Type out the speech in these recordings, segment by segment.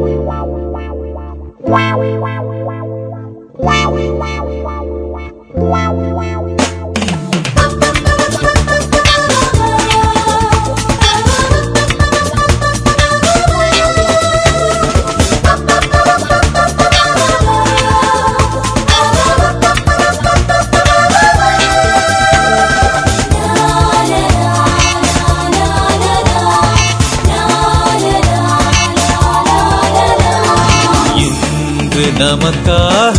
நமக்காக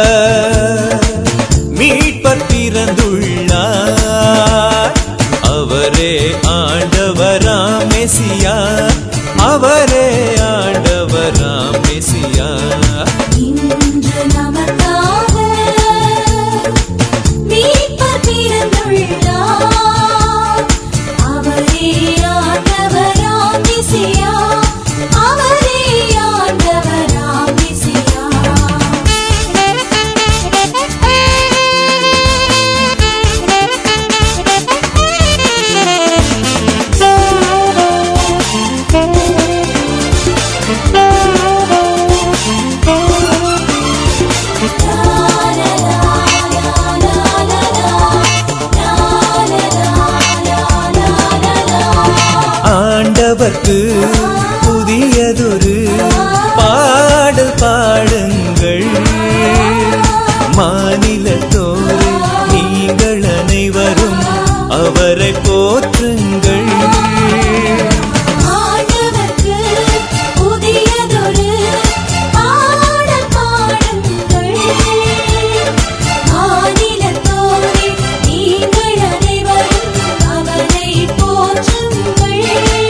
மீட்பர் பிறந்துள்ளார். அவரே ஆண்டவராம் மெசியா, அவரே ஆண்டவராம் மெசியா. இன்று நமக்காக மீட்பர் பிறந்துள்ளார். அவரே ஆண்டவராம் மெசியா, அவரே ஆண்டவராம் மெசியா. ஆண்டவர்க்கு புதியதொரு பாடல் பாடுங்கள். மாநிலத்தோரே நீங்கள் அனைவரும் அவரை போற்றுங்கள். ஆண்டவர்க்கு புதியதொரு பாடல் பாடுங்கள். மாநிலத்தோரே நீங்கள் அனைவரும் அவரை போற்றுங்கள்.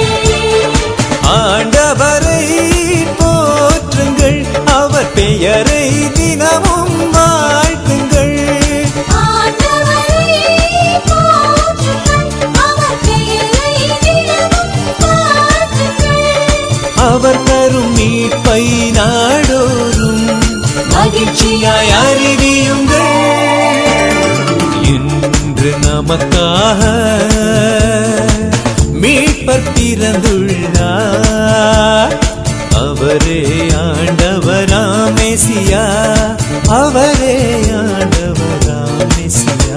ஆண்டவரை போற்றுங்கள், அவர் பெயரை தினமும் வாழ்த்துங்கள். ஆண்டவரை போற்றுங்கள், அவர் பெயரை தினமும் வாழ்த்துங்கள். அவர் தரும் மீட்பை நாடோறும் மகிழ்ச்சியாய் அறிவியுங்கள். இன்று நமக்காக மீட்பர் பிறந்துள்ளார். அவரே ஆண்டவராம் மெசியா, அவரே ஆண்டவராம் மெசியா.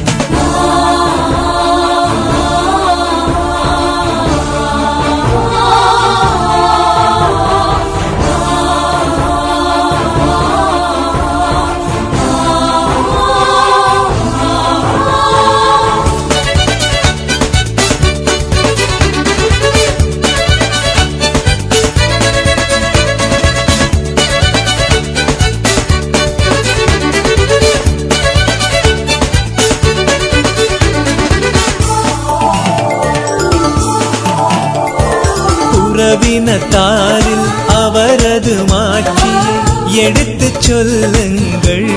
உறவினத்தாரில் அவரது மாட்சியை எடுத்துச் சொல்லுங்கள்.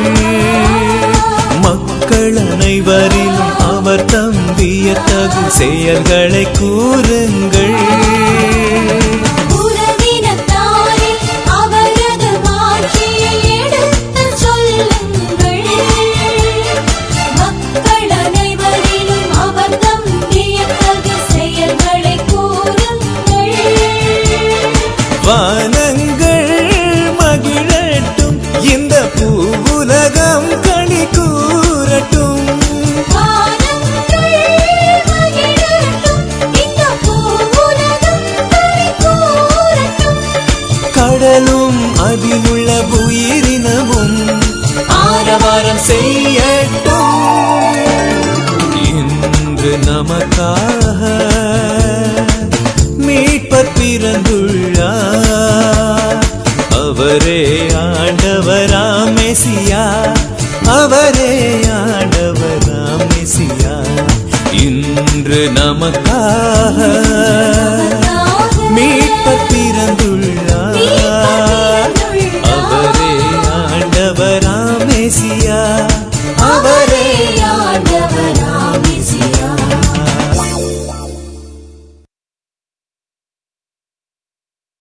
மக்கள் அனைவரிலும் அவர் தம் வியத்தகு செயல்களை கூறுங்கள். உறவினத்தாரில் அவரது மாட்சியை எடுத்துச் சொல்லுங்கள். மக்கள் அனைவரிலும் அவர் தம் வியத்தகு செயல்களை கூறுங்கள். வானங்கள் மகிழட்டும், இந்த பூவுலகம் களி கூறட்டும். வானங்கள் மகிழட்டும், இந்த பூவுலகம் களி கூறட்டும். கடலும் அதிலுள்ள உயிரினமும் ஆரவாரம் செய்யட்டும். இன்று நமக்காக மீட்பர் பிறந்துள்ளார். அவரே ஆண்டவராம் மெசியா, அவரே ஆண்டவராம் மெசியா. இன்று நமக்காக